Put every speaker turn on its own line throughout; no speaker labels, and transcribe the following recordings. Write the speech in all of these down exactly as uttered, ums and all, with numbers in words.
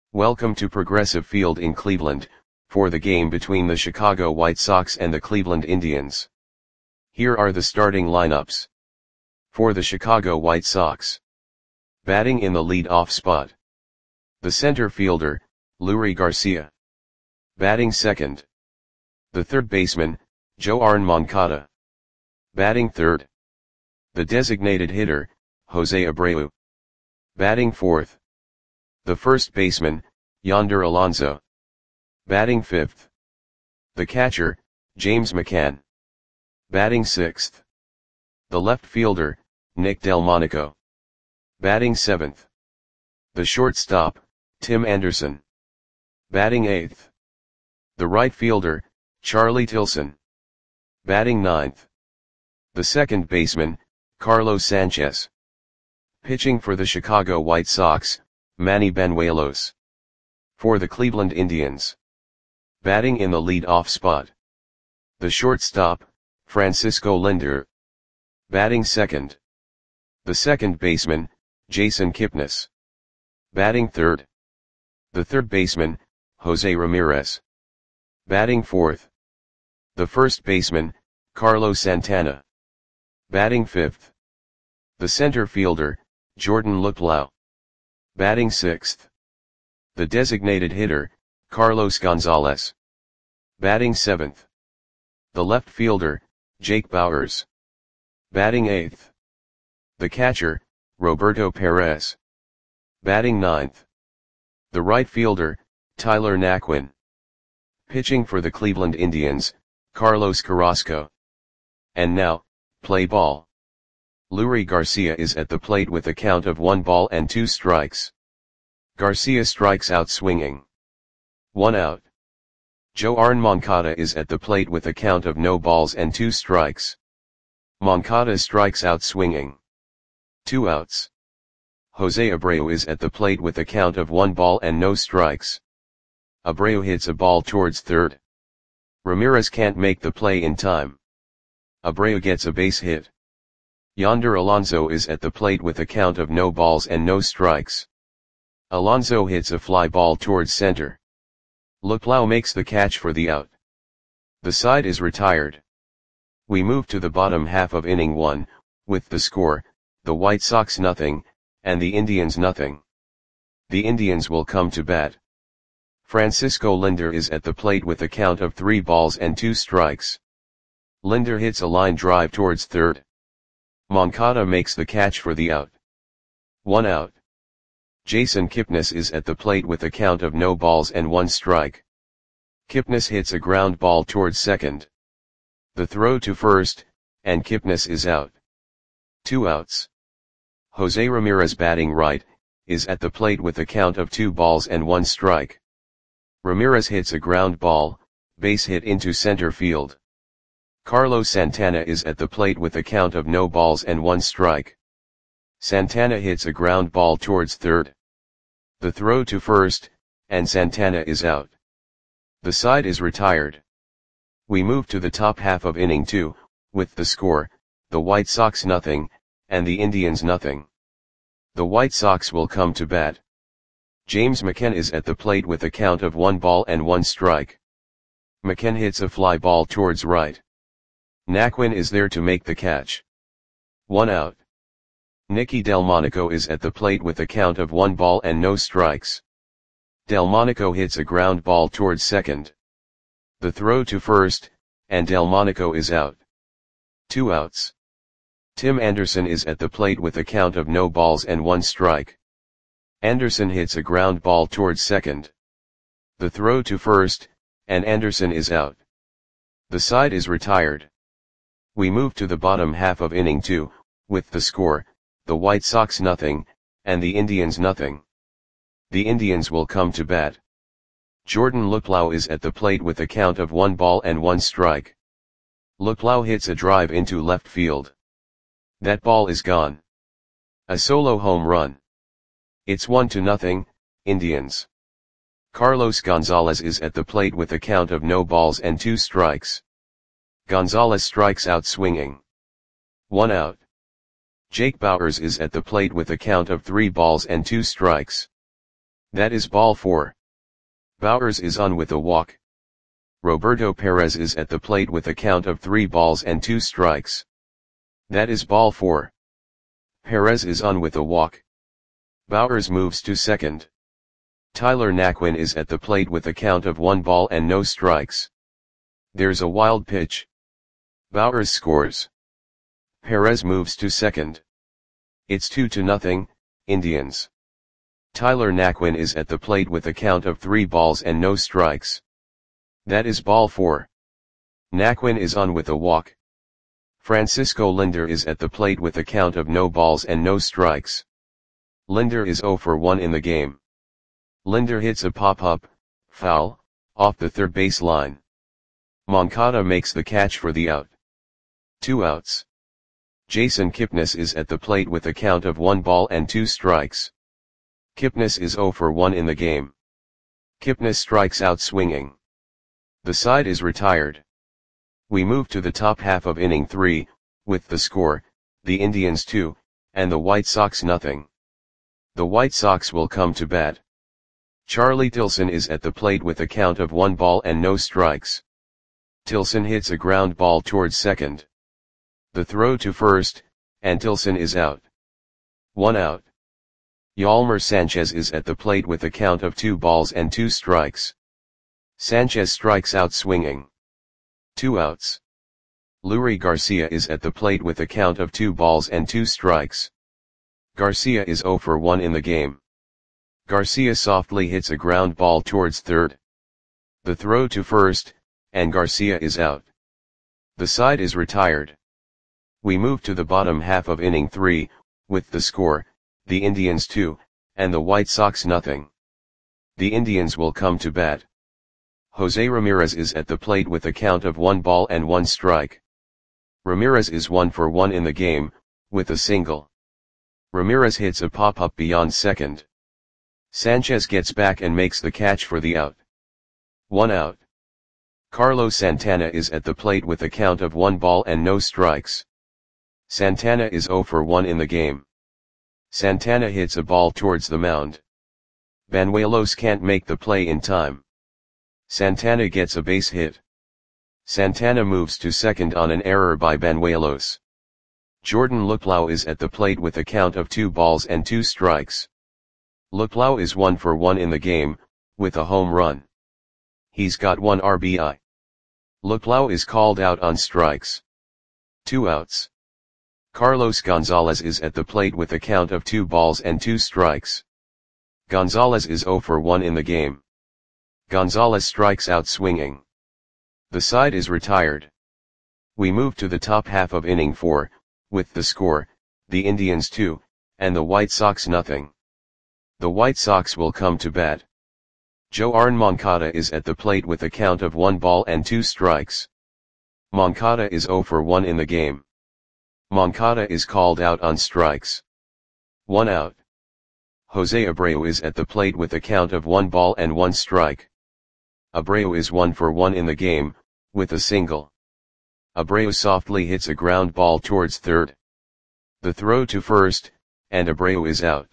Welcome to Progressive Field in Cleveland, for the game between the Chicago White Sox and the Cleveland Indians. Here are the starting lineups. For the Chicago White Sox. Batting in the lead-off spot. The center fielder, Leury Garcia. Batting second. The third baseman, Yoán Moncada. Batting third. The designated hitter, Jose Abreu. Batting fourth. The first baseman, Yonder Alonso. Batting fifth. The catcher, James McCann. Batting sixth. The left fielder, Nick Delmonico. Batting seventh. The shortstop, Tim Anderson. Batting eighth. The right fielder, Charlie Tilson. Batting ninth. The second baseman, Carlos Sanchez. Pitching for the Chicago White Sox, Manny Banuelos. For the Cleveland Indians. Batting in the lead-off spot. The shortstop, Francisco Lindor. Batting second. The second baseman, Jason Kipnis. Batting third. The third baseman, Jose Ramirez. Batting fourth. The first baseman, Carlos Santana. Batting fifth. The center fielder, Jordan Luplow. Batting sixth. The designated hitter, Carlos Gonzalez. Batting seventh. The left fielder, Jake Bauers. Batting eighth. The catcher, Roberto Perez. Batting ninth. The right fielder, Tyler Naquin. Pitching for the Cleveland Indians, Carlos Carrasco. And now, play ball. Leury Garcia is at the plate with a count of one ball and two strikes. Garcia strikes out swinging. One out. Yoán Moncada is at the plate with a count of no balls and two strikes. Moncada strikes out swinging. Two outs. Jose Abreu is at the plate with a count of one ball and no strikes. Abreu hits a ball towards third. Ramirez can't make the play in time. Abreu gets a base hit. Yonder Alonso is at the plate with a count of no balls and no strikes. Alonso hits a fly ball towards center. Luplow makes the catch for the out. The side is retired. We move to the bottom half of inning one, with the score, the White Sox nothing, and the Indians nothing. The Indians will come to bat. Francisco Lindor is at the plate with a count of three balls and two strikes. Lindor hits a line drive towards third. Moncada makes the catch for the out. One out. Jason Kipnis is at the plate with a count of no balls and one strike. Kipnis hits a ground ball towards second. The throw to first, and Kipnis is out. Two outs. Jose Ramirez batting right, is at the plate with a count of two balls and one strike. Ramirez hits a ground ball, base hit into center field. Carlos Santana is at the plate with a count of no balls and one strike. Santana hits a ground ball towards third. The throw to first, and Santana is out. The side is retired. We move to the top half of inning two, with the score, the White Sox nothing, and the Indians nothing. The White Sox will come to bat. James McCann is at the plate with a count of one ball and one strike. McCann hits a fly ball towards right. Naquin is there to make the catch. One out. Nicky Delmonico is at the plate with a count of one ball and no strikes. Delmonico hits a ground ball towards second. The throw to first, and Delmonico is out. Two outs. Tim Anderson is at the plate with a count of no balls and one strike. Anderson hits a ground ball towards second. The throw to first, and Anderson is out. The side is retired. We move to the bottom half of inning two, with the score, the White Sox nothing, and the Indians nothing. The Indians will come to bat. Jordan Luplow is at the plate with a count of one ball and one strike. Luplow hits a drive into left field. That ball is gone. A solo home run. It's one to nothing, Indians. Carlos Gonzalez is at the plate with a count of no balls and two strikes. Gonzalez strikes out swinging. One out. Jake Bauers is at the plate with a count of three balls and two strikes. That is ball four. Bowers is on with a walk. Roberto Perez is at the plate with a count of three balls and two strikes. That is ball four. Perez is on with a walk. Bowers moves to second. Tyler Naquin is at the plate with a count of one ball and no strikes. There's a wild pitch. Bowers scores. Perez moves to second. It's two to nothing, Indians. Tyler Naquin is at the plate with a count of three balls and no strikes. That is ball four. Naquin is on with a walk. Francisco Lindor is at the plate with a count of no balls and no strikes. Lindor is zero for one in the game. Lindor hits a pop-up, foul, off the third base line. Moncada makes the catch for the out. Two outs. Jason Kipnis is at the plate with a count of one ball and two strikes. Kipnis is zero for one in the game. Kipnis strikes out swinging. The side is retired. We move to the top half of inning three, with the score, the Indians two, and the White Sox nothing. The White Sox will come to bat. Charlie Tilson is at the plate with a count of one ball and no strikes. Tilson hits a ground ball towards second. The throw to first, and Tilson is out. One out. Yolmer Sanchez is at the plate with a count of two balls and two strikes. Sanchez strikes out swinging. Two outs. Lurie Garcia is at the plate with a count of two balls and two strikes. Garcia is zero for one in the game. Garcia softly hits a ground ball towards third. The throw to first, and Garcia is out. The side is retired. We move to the bottom half of inning three, with the score, the Indians two, and the White Sox nothing. The Indians will come to bat. Jose Ramirez is at the plate with a count of one ball and one strike. Ramirez is one for one in the game, with a single. Ramirez hits a pop-up beyond second. Sanchez gets back and makes the catch for the out. One out. Carlos Santana is at the plate with a count of one ball and no strikes. Santana is zero for one in the game. Santana hits a ball towards the mound. Banuelos can't make the play in time. Santana gets a base hit. Santana moves to second on an error by Banuelos. Jordan Luplow is at the plate with a count of two balls and two strikes. Luplow is one for one in the game, with a home run. He's got one R B I. Luplow is called out on strikes. Two outs. Carlos Gonzalez is at the plate with a count of two balls and two strikes. Gonzalez is zero for one in the game. Gonzalez strikes out swinging. The side is retired. We move to the top half of inning four, with the score, the Indians two, and the White Sox nothing. The White Sox will come to bat. Joarn Moncada is at the plate with a count of one ball and two strikes. Moncada is zero for one in the game. Moncada is called out on strikes. One out. Jose Abreu is at the plate with a count of one ball and one strike. Abreu is one for one in the game, with a single. Abreu softly hits a ground ball towards third. The throw to first, and Abreu is out.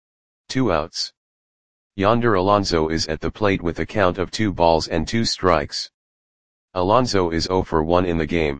Two outs. Yonder Alonso is at the plate with a count of two balls and two strikes. Alonso is zero for one in the game.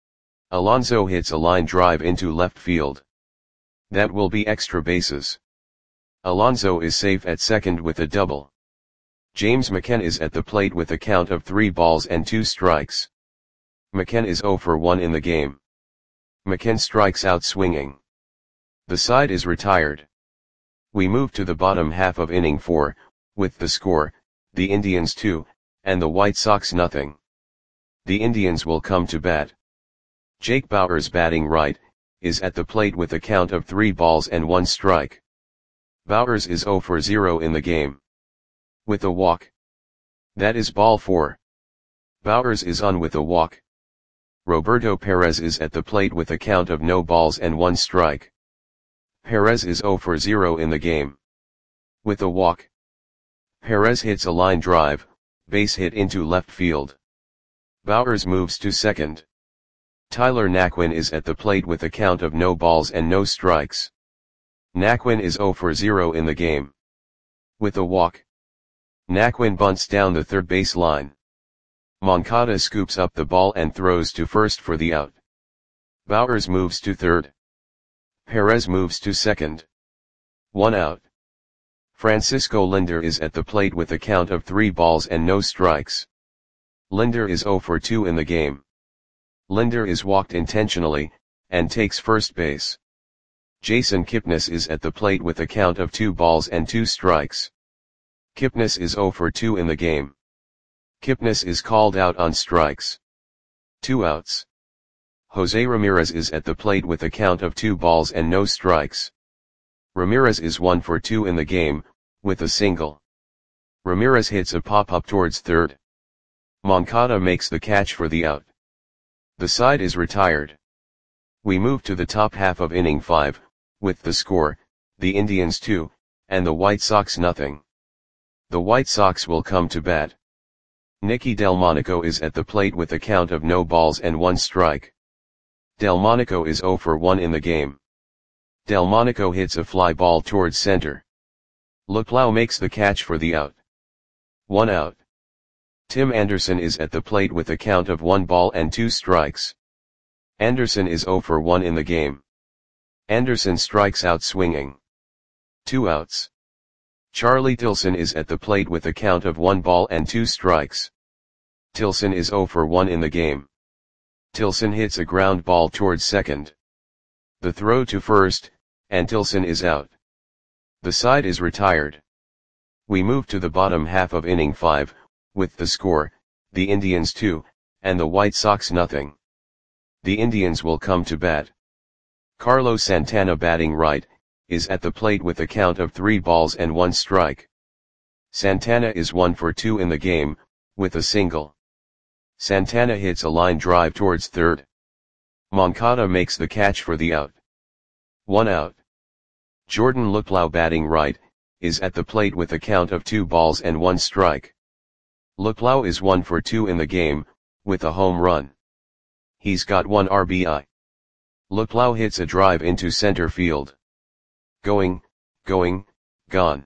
Alonso hits a line drive into left field. That will be extra bases. Alonso is safe at second with a double. James McCann is at the plate with a count of three balls and two strikes. McCann is zero for one in the game. McCann strikes out swinging. The side is retired. We move to the bottom half of inning four, with the score, the Indians two, and the White Sox nothing. The Indians will come to bat. Jake Bauers batting right, is at the plate with a count of three balls and one strike. Bauers is zero for zero in the game. With a walk. That is ball four. Bauers is on with a walk. Roberto Perez is at the plate with a count of no balls and one strike. Perez is zero for zero in the game. With a walk. Perez hits a line drive, base hit into left field. Bauers moves to second. Tyler Naquin is at the plate with a count of no balls and no strikes. Naquin is zero for zero in the game. With a walk, Naquin bunts down the third base line. Moncada scoops up the ball and throws to first for the out. Bowers moves to third. Perez moves to second. One out. Francisco Linder is at the plate with a count of three balls and no strikes. Linder is zero for two in the game. Linder is walked intentionally, and takes first base. Jason Kipnis is at the plate with a count of two balls and two strikes. Kipnis is zero for two in the game. Kipnis is called out on strikes. Two outs. Jose Ramirez is at the plate with a count of two balls and no strikes. Ramirez is one for two in the game, with a single. Ramirez hits a pop-up towards third. Moncada makes the catch for the out. The side is retired. We move to the top half of inning five, with the score, the Indians two, and the White Sox nothing. The White Sox will come to bat. Nicky Delmonico is at the plate with a count of no balls and one strike. Delmonico is zero for one in the game. Delmonico hits a fly ball towards center. Luplow makes the catch for the out. One out. Tim Anderson is at the plate with a count of one ball and two strikes. Anderson is zero for one in the game. Anderson strikes out swinging. Two outs. Charlie Tilson is at the plate with a count of one ball and two strikes. Tilson is zero for one in the game. Tilson hits a ground ball towards second. The throw to first, and Tilson is out. The side is retired. We move to the bottom half of inning five, with the score, the Indians two, and the White Sox nothing. The Indians will come to bat. Carlos Santana, batting right, is at the plate with a count of three balls and one strike. Santana is one for two in the game, with a single. Santana hits a line drive towards third. Moncada makes the catch for the out. One out. Jordan Luplow, batting right, is at the plate with a count of two balls and one strike. Luplow is one for two in the game, with a home run. He's got one R B I. Luplow hits a drive into center field. Going, going, gone.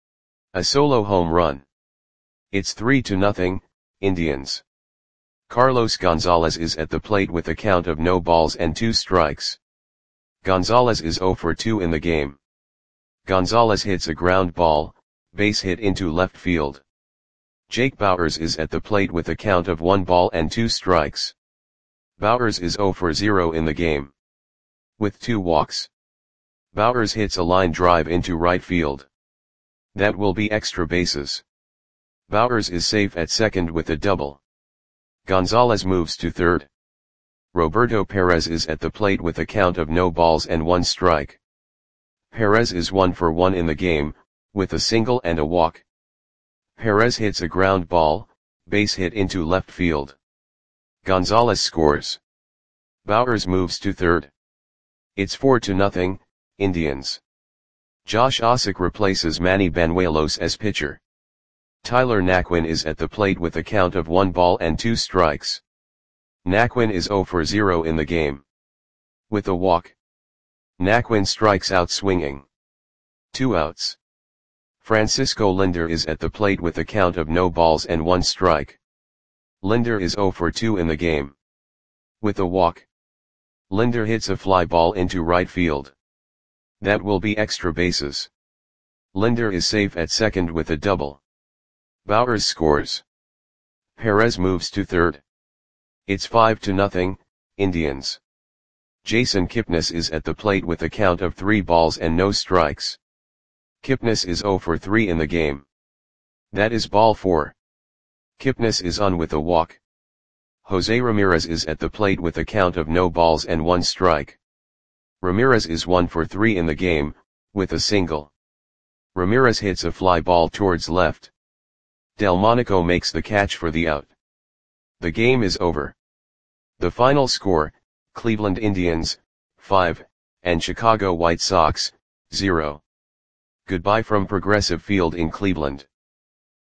A solo home run. It's three to nothing, Indians. Carlos Gonzalez is at the plate with a count of no balls and two strikes. Gonzalez is zero for two in the game. Gonzalez hits a ground ball, base hit into left field. Jake Bauers is at the plate with a count of one ball and two strikes. Bauers is zero for zero in the game. With two walks. Bauers hits a line drive into right field. That will be extra bases. Bauers is safe at second with a double. Gonzalez moves to third. Roberto Perez is at the plate with a count of no balls and one strike. Perez is one for one in the game, with a single and a walk. Perez hits a ground ball, base hit into left field. Gonzalez scores. Bauers moves to third. It's four to nothing, Indians. Josh Ossock replaces Manny Banuelos as pitcher. Tyler Naquin is at the plate with a count of one ball and two strikes. Naquin is zero for zero in the game. With a walk. Naquin strikes out swinging. Two outs. Francisco Linder is at the plate with a count of no balls and one strike. Linder is zero for two in the game. With a walk. Linder hits a fly ball into right field. That will be extra bases. Linder is safe at second with a double. Bauers scores. Perez moves to third. It's five to nothing, Indians. Jason Kipnis is at the plate with a count of three balls and no strikes. Kipnis is zero for three in the game. That is ball four. Kipnis is on with a walk. Jose Ramirez is at the plate with a count of no balls and one strike. Ramirez is one for three in the game, with a single. Ramirez hits a fly ball towards left. Delmonico makes the catch for the out. The game is over. The final score, Cleveland Indians, five, and Chicago White Sox, zero. Goodbye from Progressive Field in Cleveland.